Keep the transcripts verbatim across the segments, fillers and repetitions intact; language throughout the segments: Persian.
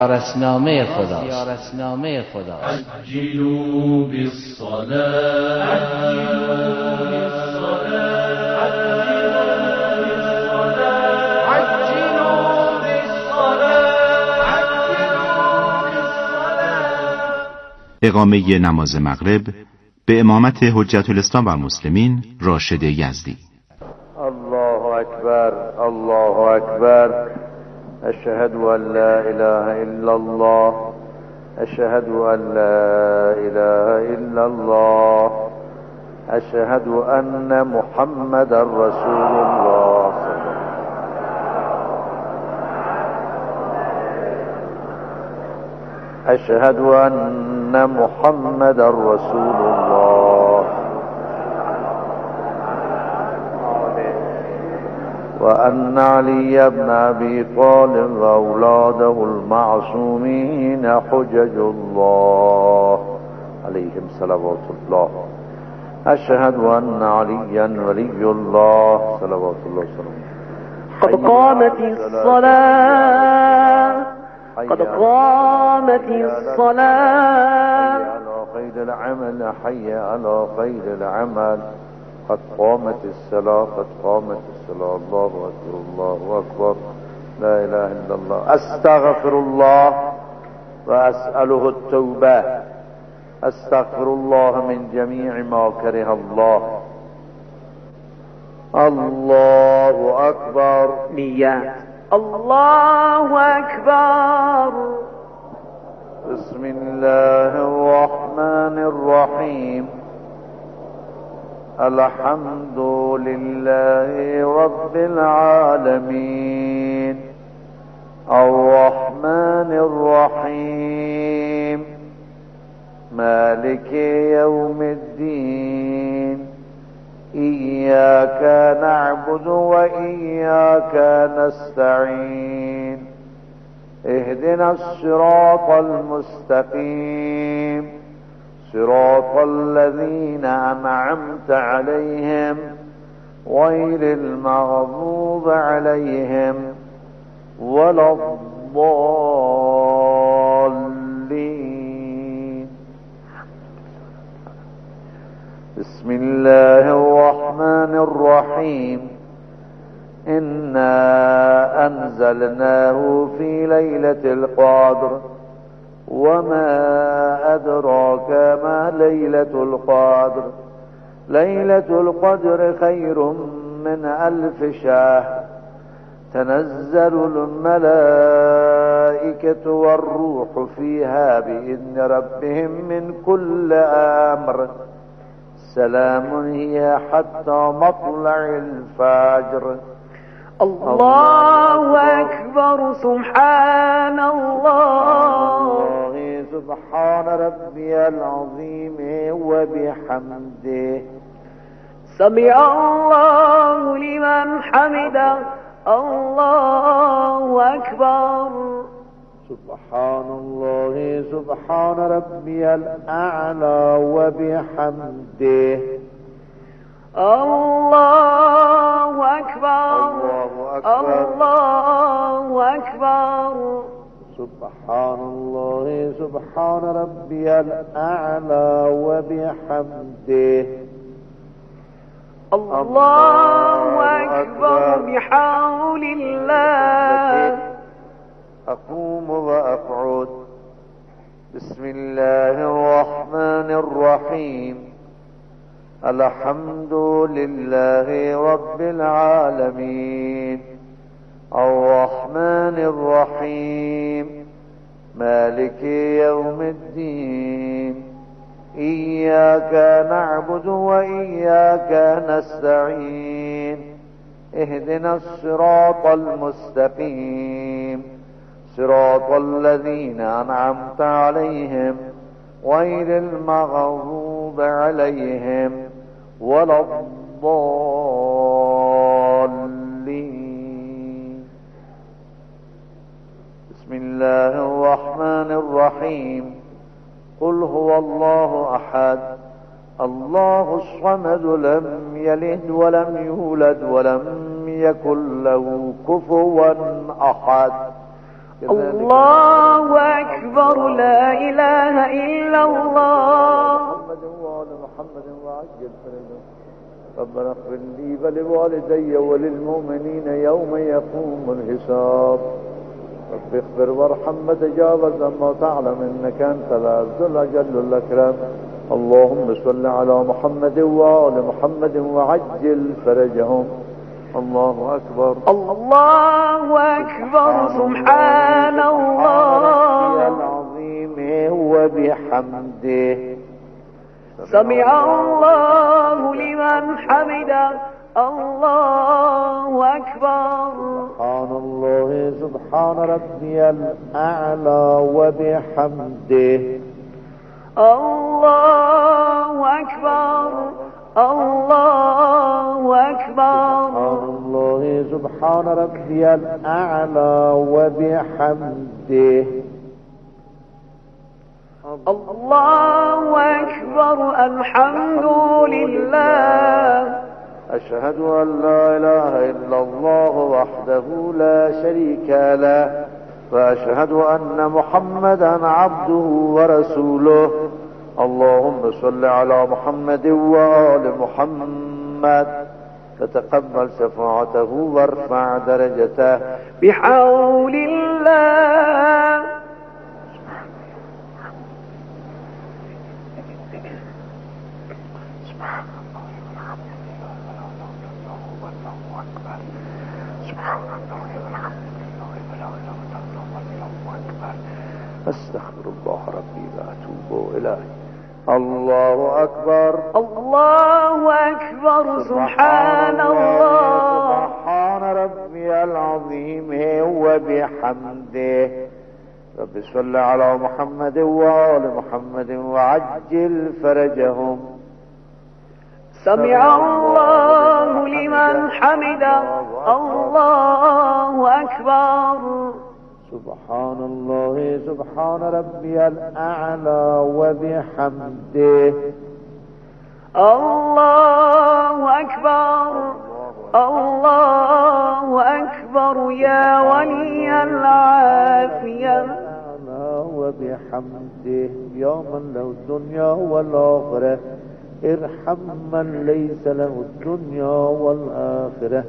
زیارتنامه خدا زیارتنامه خدا عجلوا بالصلاة عجلوا بالصلاة عجلوا بالصلاة عجلوا بالصلاة. اقامه نماز مغرب به امامت حجت الاسلام و مسلمین راشد یزدی. الله اکبر الله اکبر. اشهد ان لا اله الا الله اشهد ان لا اله الا الله اشهد ان محمد رسول الله. اشهد ان محمد رسول الله وأن علي بن أبي طالب وأولاده المعصومين حجج الله عليهم صلوات الله. أشهد أن عليا ولي الله صلوات الله وسلامه. قد قامت الصلاة قد قامت الصلاة. حي على خير العمل حي على خير العمل. قد قامت الصلاة قد قامت الصلاة. الله أكبر الله أكبر. لا إله إلا الله. أستغفر الله وأسأله التوبة. أستغفر الله من جميع ما كره الله. الله أكبر. نيات. الله أكبر. بسم الله الرحمن الرحيم. الحمد لله رب العالمين الرحمن الرحيم مالك يوم الدين. إياك نعبد وإياك نستعين. اهدنا الصراط المستقيم صراط الذين أنعمت عليهم غير المغضوب عليهم ولا الضالين. بسم الله الرحمن الرحيم. إنا أنزلناه في ليلة القدر وما أدراك ما ليلة القدر. ليلة القدر خير من ألف شهر. تنزل الملائكة والروح فيها بإذن ربهم من كل أمر. سلام هي حتى مطلع الفجر. الله أكبر. سبحان الله. سبحان ربي العظيم وبحمده. سمع الله لمن حمده. الله أكبر. سبحان الله سبحان ربي الأعلى وبحمده. الله أكبر. الله أكبر. الله أكبر. سبحان الله سبحان ربي الأعلى وبحمده. الله أكبر بحول الله. أقوم وأقعد. بسم الله الرحمن الرحيم. الحمد لله رب العالمين الرحمن الرحيم مالك يوم الدين. إياك نعبد وإياك نستعين. اهدنا الصراط المستقيم صراط الذين أنعمت عليهم غير المغضوب عليهم ولا الضالين. بسم الله الرحمن الرحيم. قل هو الله أحد الله الصمد لم يلد ولم يولد ولم يكن له كفوا أحد. الله أكبر لا إله إلا الله محمد وآل محمد وعجل فرجهم ربنا اغفر لي ولوالدي وللمؤمنين يوم يقوم الحساب رب اغفر وارحم وتجاوز ما تعلم انك انت العز الاجل الاكرم اللهم صل على محمد وآل محمد وعجل فرجهم الله اكبر الله أكبر سبحان الله العظيم وبحمده سمع الله لمن حمده الله أكبر سبحان الله سبحان ربي الأعلى وبحمده الله أكبر الله أكبر سبحان الله سبحان ربي الأعلى وبحمده الله أكبر الحمد لله أشهد أن لا إله إلا الله وحده لا شريك له وأشهد أن محمدا عبده ورسوله اللهم صل على محمد وآل محمد فتقبل شفاعته وارفع درجته بحول الله استغفر الله ربي واتوب اليه الله اكبر الله أكبر سبحان الله سبحان ربي العظيم وبحمده رب صل على محمد وآل محمد وعجل فرجهم سمع الله لمن حمده الله أكبر سبحان الله سبحان ربي الأعلى وبحمده الله أكبر الله أكبر يا ولي العافية وبحمده يا من له الدنيا والآخرة ارحم من ليس له الدنيا والآخرة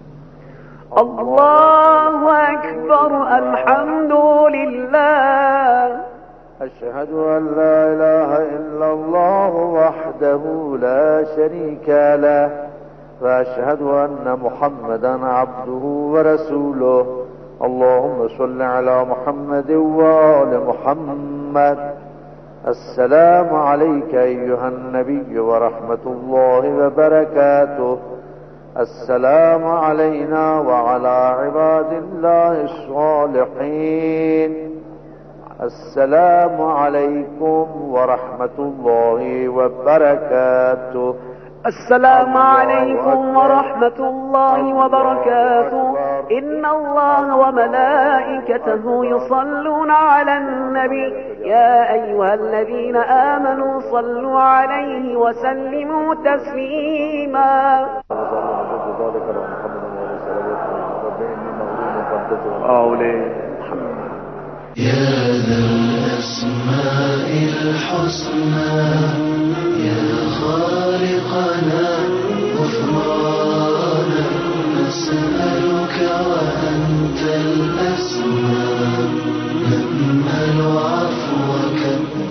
الله أكبر الحمد لله أشهد أن لا إله إلا الله وحده لا شريك له وأشهد أن محمدا عبده ورسوله اللهم صل على محمد وآل محمد السلام عليك أيها النبي ورحمة الله وبركاته السلام علينا وعلى عباد الله الصالحين السلام عليكم ورحمة الله وبركاته السلام عليكم ورحمة الله وبركاته إن الله وملائكته يصلون على النبي يا أيها الذين آمنوا صلوا عليه وسلموا تسليما يا ذا الأسماء الحسنى يا خالقنا غفرانا نسألك وأنت الأسمى نأمل عفوك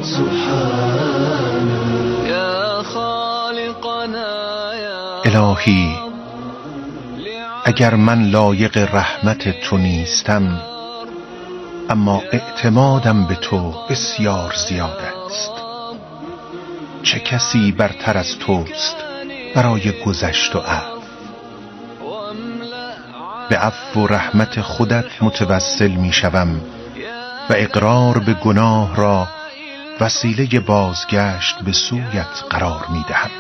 سبحانا يا خالقنا يا الهی اگر من لایق رحمت تو نیستم اما اعتمادم به تو بسیار زیاد است. چه کسی برتر از توست برای گذشت و عفو؟ به عفو و رحمت خودت متوسل می شوم و اقرار به گناه را وسیله بازگشت به سویت قرار می دهم.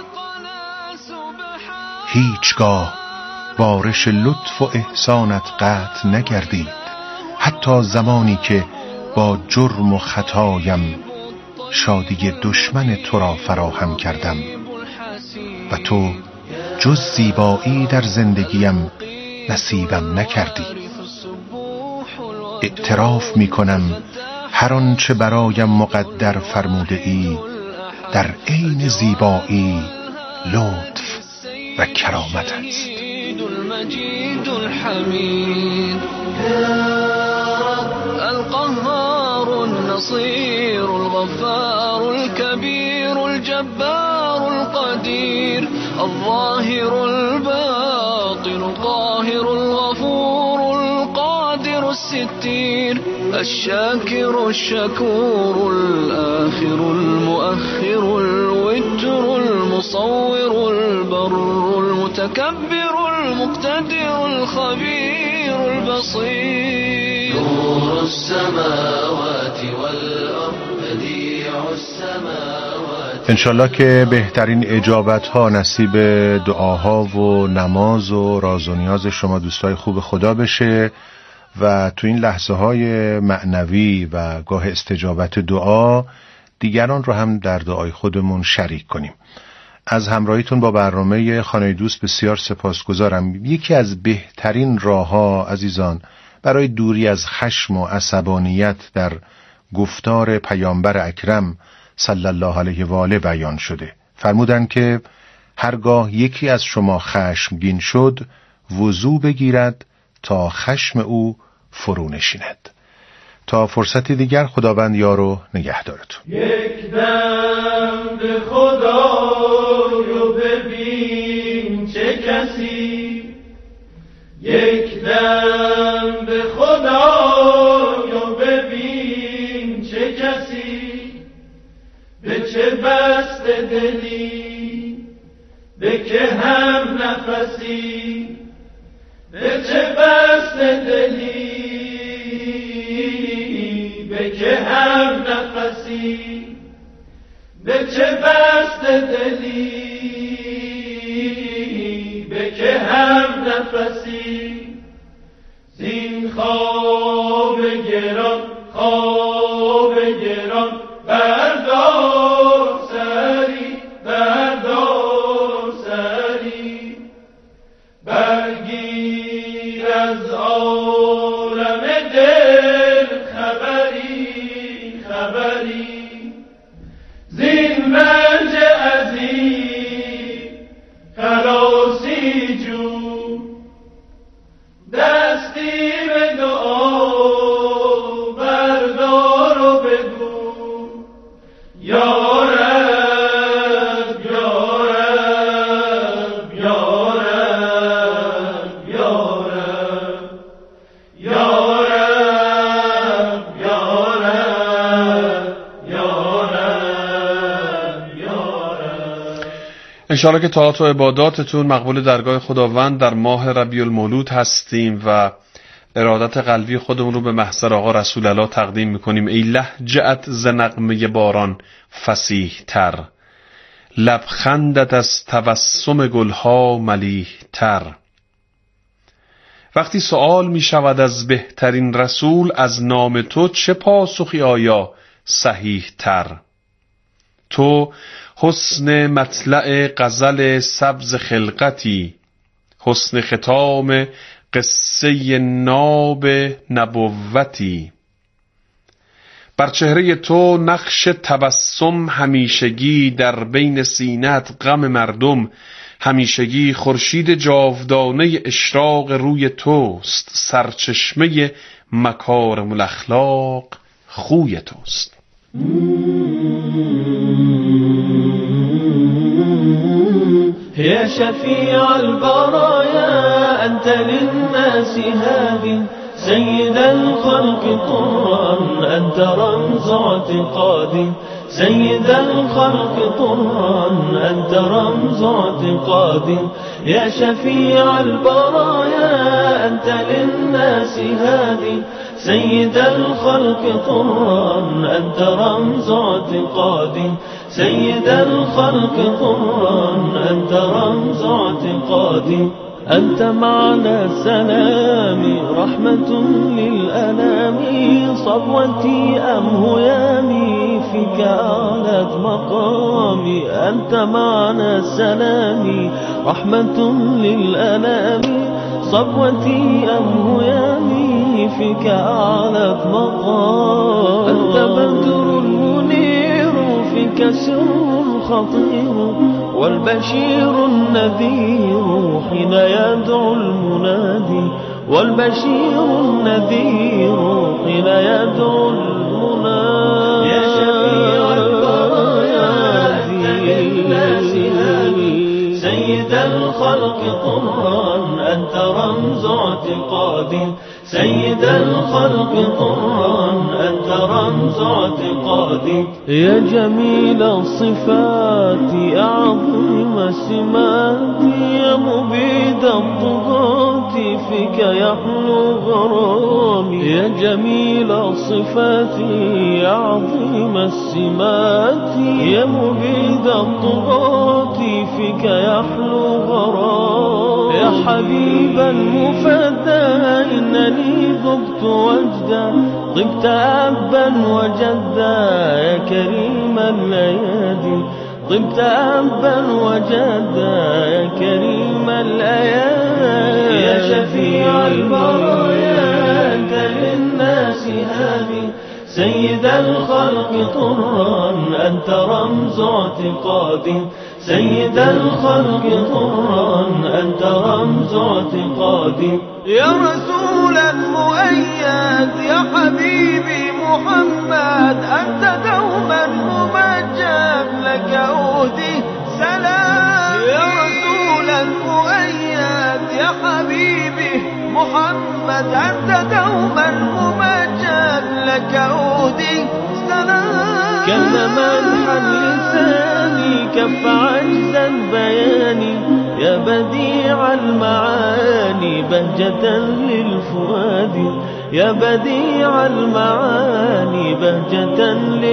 هیچگاه بارش لطف و احسانت قطع نگردید، حتی زمانی که با جرم و خطایم شادی دشمن تو را فراهم کردم و تو جز زیبایی در زندگیم نصیبم نکردی. اعتراف می کنم هر آنچه برایم مقدر فرموده ای در عین زیبایی لطف و کرامت است. المجيد الحميد القهار النصير الغفار الكبير الجبار القدير الظاهر الباطن القاهر الغفور القادر الستير الشاكر الشكور الآخر المؤخر الوتر المصور البر المتكبر المقتدر الخبير البصير نور السماوات والأرض بديع السماوات. انشالله که بهترین اجابت ها نصیب دعاها و نماز و راز و نیاز شما دوستای خوب خدا بشه و تو این لحظه های معنوی و گاه استجابت دعا دیگران رو هم در دعای خودمون شریک کنیم. از همراهیتون با برنامه خانه دوست بسیار سپاسگزارم. یکی از بهترین راه‌ها عزیزان برای دوری از خشم و عصبانیت در گفتار پیامبر اکرم صلی الله علیه و آله بیان شده. فرمودند که هرگاه یکی از شما خشمگین شد وضو بگیرد تا خشم او فرو نشیند. تا فرصتی دیگر خداوند یار و نگهدارتون. یک دم به خدایو ببین چه کسی، یک دم به خدایو ببین چه کسی، به چه بست دلی، به که هم نفسی، به چه بست دلی، به که هم نفسی، به چه بست دلی، به که هم نفسی. زین خواب گران، خواب گران بردار سری، بردار سری، برگیر از عالم دل خبری، خبری. زین رنج عظیم خلاصی جو، دستی به دعا بردار و بگو یا رب، یا رب، یا رب، یا رب، یا رب، یا رب، یا رب، یا رب. انشاءالله که طاعات و عباداتتون مقبول درگاه خداوند در ماه ربیع المولود هستیم و ارادت قلبی خودمون رو به محضر آقا رسول الله تقدیم میکنیم. ای لهجه‌ات ز نغمه باران فصیح تر، لبخندت از تبسم گلها ملیح تر. وقتی سؤال می شود از بهترین رسول، از نام تو چه پاسخی آیا صحیح تر؟ تو حسن مطلع غزل سبز خلقتی، حسن ختام قصه ناب نبوتی. بر چهره تو نقش تبسم همیشگی، در بین سینه‌ات غم مردم همیشگی. خورشید جاودانه اشراق روی توست، سرچشمه مکارم الاخلاق خوی توست. يا شفيع البرايا أنت للناس هاد، سيد الخلق طرا أنت رمز اعتقاد، سيد الخلق طرا أنت رمز اعتقاد. يا شفيع البرايا أنت للناس هاد، سيد الخلق طرا أنت رمز اعتقاد، سيد الخلق طرا أنت رمز اعتقاد. أنت معنى السلام رحمة للأنام، صبوتي أم هيامي فيك أعلت مقامي. أنت معنى السلام رحمة للأنام، صبوتي أم هيامي فيك أعلت مقام. أنت بدر منير فيك سر خطير، والبشير النذير حين يدعو المنادي، والبشير النذير حين يدعو المنادي. يا شفيع البرايا أنت للناس هادي، سيد الخلق طرا أنت رمز اعتقاد، سيد الخلق طرا أنت رمز اعتقاد. يا جميل الصفات يا عظيم السمات، يا مبيد الطغاة فيك يحلو غرامي. يا جميل الصفات يا عظيم السمات، يا مبيد الطغاة فيك يحلو غرامي. يا حبيبا مفدى إنني ذقت وجدا، طبت أبا وجدا يا كريم الليالي، طبت أبا وجدا يا كريم الليالي. يا شفيع البرايا أنت للناس هادي، سيد الخلق طرا أنت رمز اعتقاد، سيد الخلق طرا أنت رمز اعتقاد. يا رسولا مؤيد يا حبيبي محمد، أنت دوما ممجد لك أهدي سلام. يا رسولا مؤيد يا حبيبي محمد، أنت دوما ممجد لك أهدي سلام. كلما الحل لساني كف عجزا بياني، يا بديع المعاني بهجة للفؤاد، يا بديع المعاني بهجة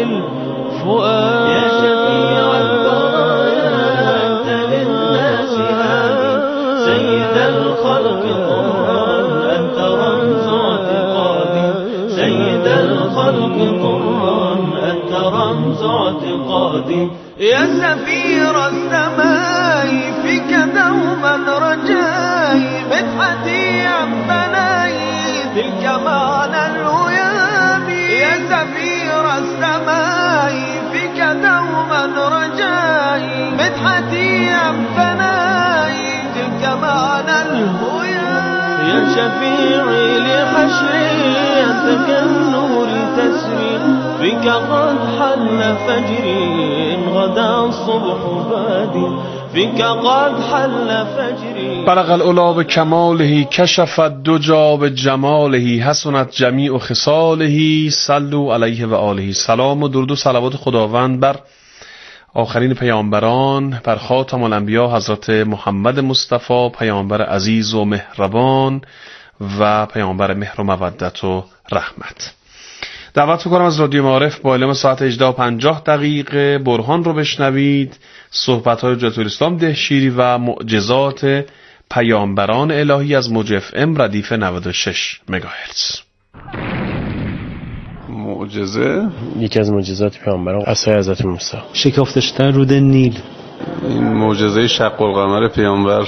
للفؤاد. يا شفيع البرايا أنت للناس هادي، سيد الخلق طرا أنت رمز اعتقاد، سيد الخلق طرا أنت رمز اعتقاد. يا سفير السماء فيك دوما رجائي، مدحتي عن بناي تلك معنى الهيام. يا سفير السماء فيك دوما رجائي، مدحتي عن بناي تلك معنى الهيام. يا شفيعي لحشري أنت كالنور تسري، فيك قد حل فجري إن غدا الصبح بادي، فيك قد حل فجري. برق الأولا بكماله كشف الدجا بجماله، حسنت جمیع خصاله صلوا علیه و آله. سلام و درود و صلوات خداوند بر آخرین پیامبران، بر خاتم الانبیا حضرت محمد مصطفی، پیامبر عزیز و مهربان و پیامبر مهر و مودت و رحمت. دعوت می‌کنم از رادیو معارف با اعلام ساعت هجده و پنجاه دقیقه برهان رو بشنوید. صحبت‌های حجت الاسلام دهشیری و معجزات پیامبران الهی از موج اف ام ردیف نود و شش مگاهرتز. معجزه یکی از معجزات پیامبران عصای حضرت موسی، شکافته شدن رود نیل. این معجزه شق القمر پیامبر.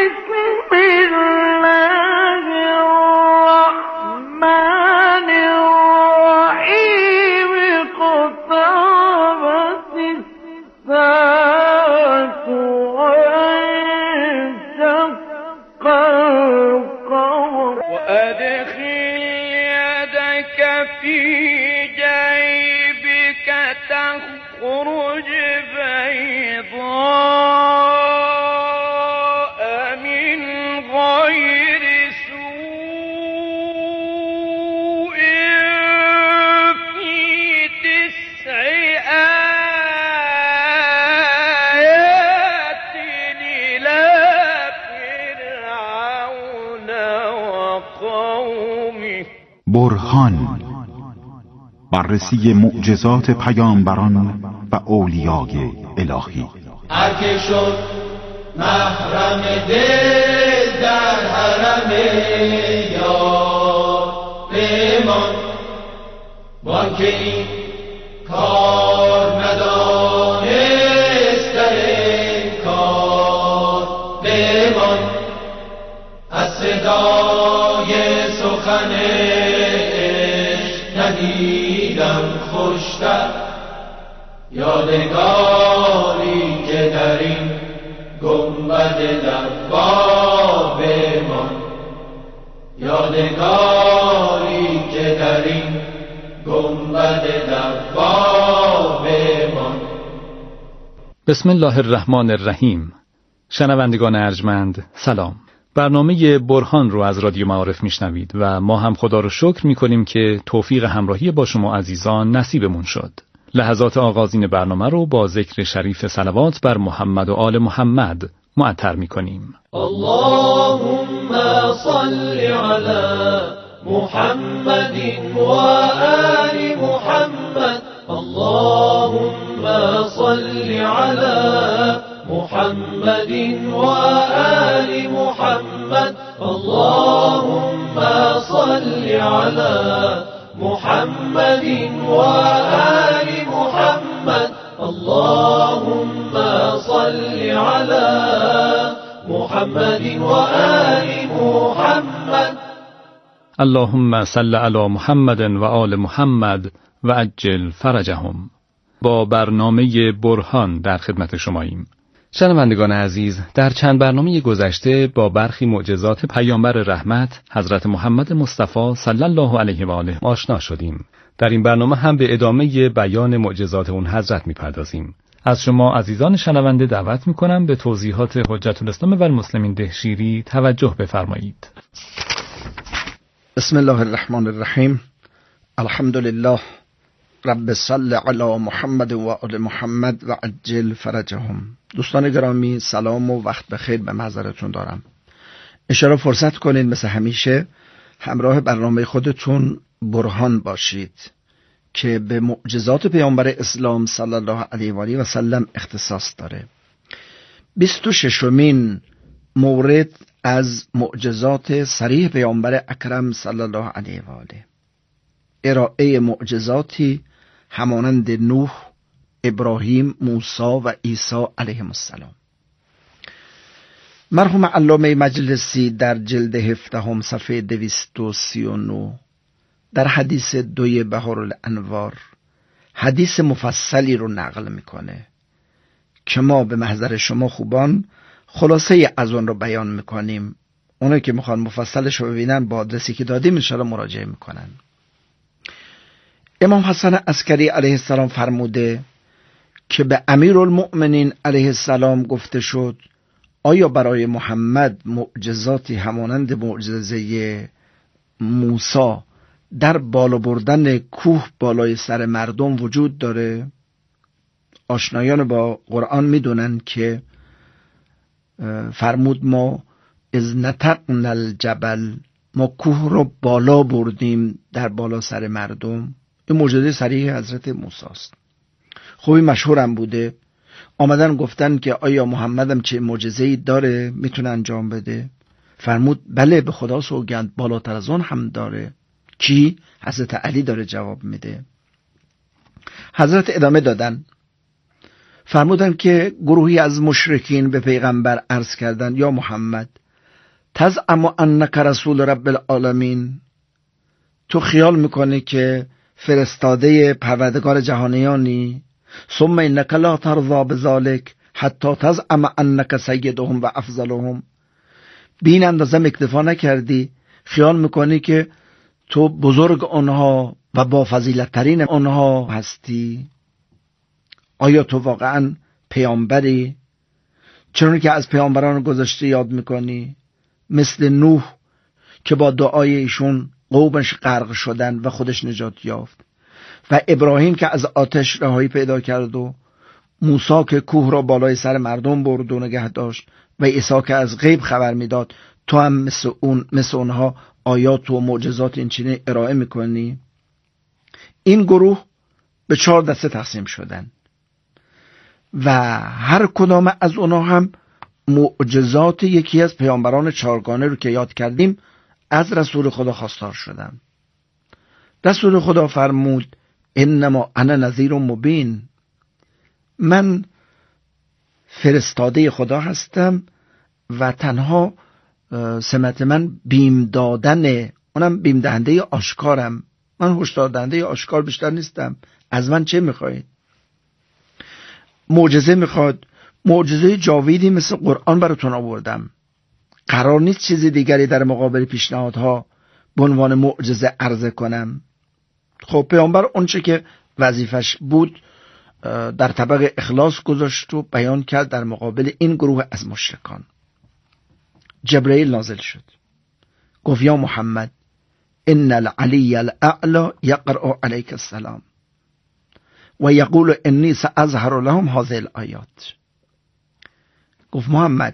برهان، بررسی معجزات پیامبران و اولیای الهی. هر که شد محرم دل در حرم یار بمان، وان که این کار ندانست در کار بمان. از صدای سخن ندیدم خوشتر، یادگاری که در این گنبد دوار بمان، یادگاری که در این گنبد دوار بمان. بسم الله الرحمن الرحیم. شنوندگان ارجمند سلام. برنامه برهان رو از رادیو معارف میشنوید و ما هم خدا رو شکر میکنیم که توفیق همراهی با شما عزیزان نصیبمون شد. لحظات آغازین برنامه رو با ذکر شریف صلوات بر محمد و آل محمد معطر میکنیم. اللهم صل علی محمد و آل محمد، اللهم صل علی محمد و آل محمد، اللهم صل علی محمد و آل محمد، اللهم صل علی محمد و آل محمد. اللهم صل علی محمد و آل محمد و عجل فرجهم. با برنامه برهان در خدمت شماییم. شنوندگان عزیز، در چند برنامه گذشته با برخی معجزات پیامبر رحمت حضرت محمد مصطفی صلی الله علیه و آله آشنا شدیم. در این برنامه هم به ادامه بیان معجزات اون حضرت میپردازیم. از شما عزیزان شنونده دعوت میکنم به توضیحات حجت الاسلام و المسلمین دهشیری توجه بفرمایید. بسم الله الرحمن الرحیم. الحمد لله رب صل علی محمد و آل محمد و عجل فرجهم. دوستان گرامی، سلام و وقت بخیر به محضرتون دارم. اشاره فرصت کنید مثل همیشه همراه برنامه خودتون برهان باشید که به معجزات پیامبر اسلام صلی الله علیه و آله و سلم اختصاص داره. بیست و ششمین مورد از معجزات صریح پیامبر اکرم صلی الله علیه و آله، ارائه معجزاتی همانند نوح، ابراهیم، موسی و عیسی علیهم السلام. مرحوم علامه مجلسی در جلد هفدهم صفحه دویست و سی و نه در حدیث دوی بهارالانوار حدیث مفصلی رو نقل میکنه که ما به محضر شما خوبان خلاصه از اون رو بیان میکنیم. اونایی که میخوان مفصلش رو ببینن با آدرسی که دادیم انشاءالله مراجعه میکنن. امام حسن عسکری علیه السلام فرموده که به امیرالمؤمنین علیه السلام گفته شد آیا برای محمد معجزاتی همانند معجزه موسی در بالا بردن کوه بالای سر مردم وجود داره؟ آشنایان با قرآن میدونن که فرمود ما از نتقن الجبل، ما کوه رو بالا بردیم در بالا سر مردم. این معجزه صریح حضرت موسی است. خوبی مشهورم بوده. آمدن گفتن که آیا محمدم چه معجزه‌ای داره میتونه انجام بده؟ فرمود بله به خدا سوگند بالاتر از اون هم داره. کی؟ حضرت علی داره جواب میده. حضرت ادامه دادن فرمودن که گروهی از مشرکین به پیغمبر عرض کردند یا محمد تزعم انک رسول رب العالمین، تو خیال میکنه که فرستاده پروردگار جهانیانی؟ ثم انک لا ترضى بذلك حتی تزعم انک سیدهم و افضلهم، بین اندازه اکتفا نکردی خیال میکنی که تو بزرگ آنها و با فضیلت ترین آنها هستی؟ آیا تو واقعا پیامبری؟ چون که از پیامبران گذشته یاد میکنی، مثل نوح که با دعای ایشون قومش غرق شدن و خودش نجات یافت، و ابراهیم که از آتش رهایی پیدا کرد، و موسی که کوه را بالای سر مردم برد و نگه داشت، و عیسی که از غیب خبر میداد. تو هم مثل اون مثل اونها آیات و معجزات این چنین ارائه میکنی؟ این گروه به چهار دسته تقسیم شدن و هر کدام از اونها هم معجزات یکی از پیامبران چهارگانه رو که یاد کردیم از رسول خدا خواستار شدن. رسول خدا فرمود انما انا نذیر مبین، من فرستاده خدا هستم و تنها سمت من بیم دادن، اونم بیم دهنده آشکارم من هشدار دهنده آشکار بیشتر نیستم، از من چه میخواید؟ معجزه میخواد، معجزه جاویدی مثل قرآن براتون آوردم. قرار نیست چیزی دیگری در مقابل پیشنهادها به عنوان معجزه عرضه کنم. خب پیامبر اونچه که وظیفش بود در طبق اخلاص گذاشت و بیان کرد در مقابل این گروه از مشرکان. جبرئیل نازل شد، گفت یا محمد ان العلی الاعلی یقرأ علیک السلام و یقول انی سأظهر لهم هذه الآیات. گفت محمد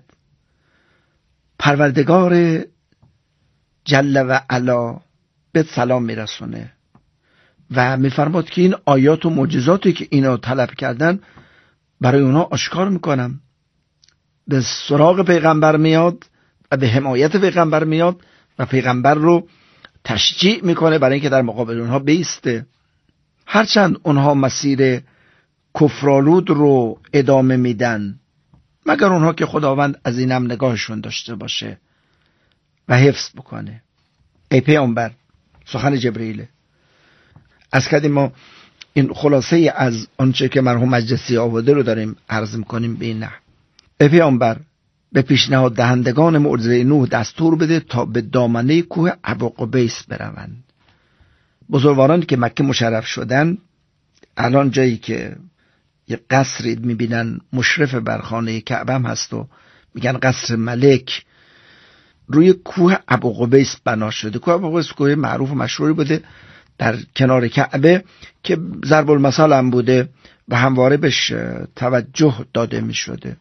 پروردگار جل و علا به سلام میرسونه و میفرماد که این آیات و معجزاتی که اینا طلب کردن برای اونا آشکار میکنم. به سراغ پیغمبر میاد و به حمایت پیغمبر میاد و پیغمبر رو تشجیع میکنه برای اینکه در مقابل اونها بیسته. هرچند اونها مسیر کفرآلود رو ادامه میدن، مگر اونها که خداوند از اینم نگاهشون داشته باشه و حفظ بکنه. ای پیامبر، سخن جبرئیله، از کردیم ما این خلاصه از آنچه که مرحوم مجلسی آورده رو داریم عرض میکنیم به این نحو. ای پیامبر، به پیشنهاد دهندگان معجزه نوح دستور بده تا به دامنه کوه ابوقبیس بروند. بزرگواران که مکه مشرف شدن، الان جایی که یه قصری میبینن مشرف بر خانه کعبه هم هست و میگن قصر ملک، روی کوه ابوقبیس بنا شده. کوه ابوقبیس کوه معروف و مشهوری بوده در کنار کعبه که ضرب المثل هم بوده و همواره بهش توجه داده میشده.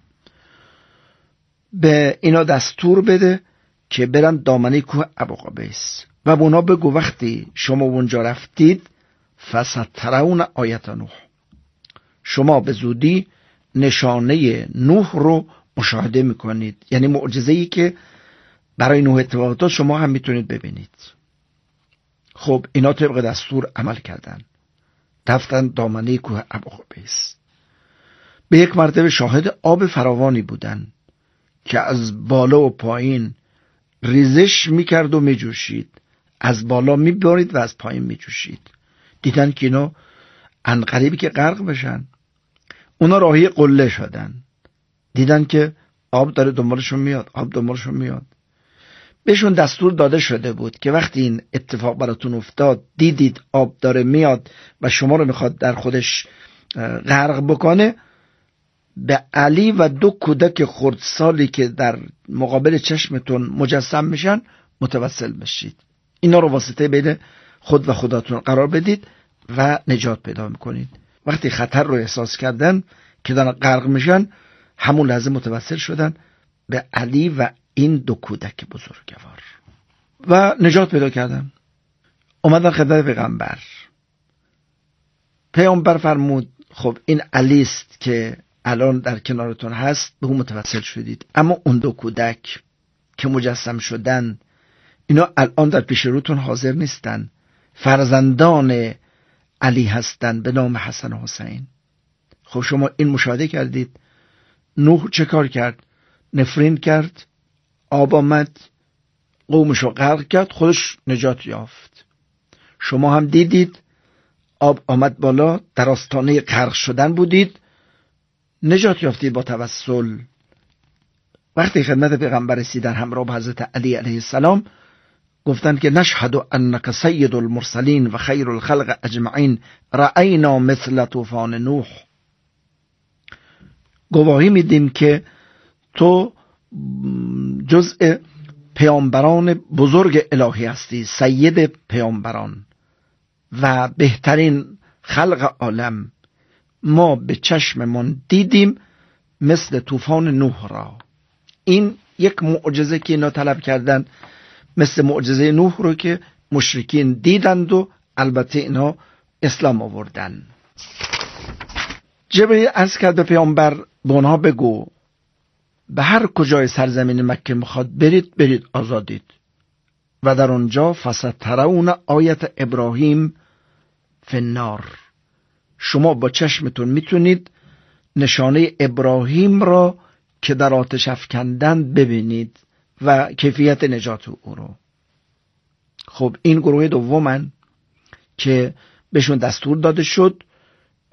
به اینا دستور بده که برن دامنه کوه ابوقبیس و اونا بگو وقتی شما اونجا رفتید فسترون آیت نوح، شما به زودی نشانه نوح رو مشاهده میکنید، یعنی معجزه‌ای که برای نوح اتفاق شما هم میتونید ببینید. خب اینا طبق دستور عمل کردن، رفتن دامنه کوه ابوقبیس. به یک مرتبه شاهد آب فراوانی بودن که از بالا و پایین ریزش میکرد و میجوشید، از بالا میبارید و از پایین میجوشید. دیدن که اینا عنقریبی که غرق بشن، اونا راهی قله شدن. دیدن که آب داره دنبالشون میاد، آب دنبالشون میاد. بهشون دستور داده شده بود که وقتی این اتفاق براتون افتاد، دیدید آب داره میاد و شما رو میخواد در خودش غرق بکنه، به علی و دو کودک خردسالی که در مقابل چشمتون مجسم میشن متوسل بشید. اینا رو واسطه بین خود و خداتون قرار بدید و نجات پیدا میکنید. وقتی خطر رو احساس کردن که دارن غرق میشن، همون لحظه متوسل شدن به علی و این دو کودک بزرگوار و نجات پیدا کردن. اومدن خدمت پیغمبر. پیامبر فرمود خب این علی است که الان در کنارتون هست، به اون متوسل شدید. اما اون دو کودک که مجسم شدن، اینا الان در پیش روتون حاضر نیستن، فرزندان علی هستن به نام حسن و حسین. خب شما این مشاهده کردید. نوح چه کار کرد؟ نفرین کرد، آب آمد، قومشو غرق کرد، خودش نجات یافت. شما هم دیدید آب آمد بالا، در آستانه غرق شدن بودید، نجات یافتید با توسل. وقتی خدمت پیغمبر رسیدن همراه با حضرت علی علیه السلام، گفتند که نشهد انک سید المرسلین و خیر الخلق اجمعین رأینا مثل طوفان نوح. گواهی میدیم که تو جزء پیامبران بزرگ الهی هستی، سید پیامبران و بهترین خلق عالم. ما به چشممون دیدیم مثل طوفان نوح را. این یک معجزه که اینا طلب کردن، مثل معجزه نوح رو که مشرکین دیدند و البته اینا اسلام آوردن. جبرئیل عرض کرد به پیامبر به اونها بگو به هر کجای سرزمین مکه میخواد برید برید آزادید و در اونجا فسترون آیت ابراهیم فی النار، شما با چشمتون میتونید نشانه ابراهیم را که در آتش افکندن ببینید و کیفیت نجات او رو. خب این گروه دومن که بهشون دستور داده شد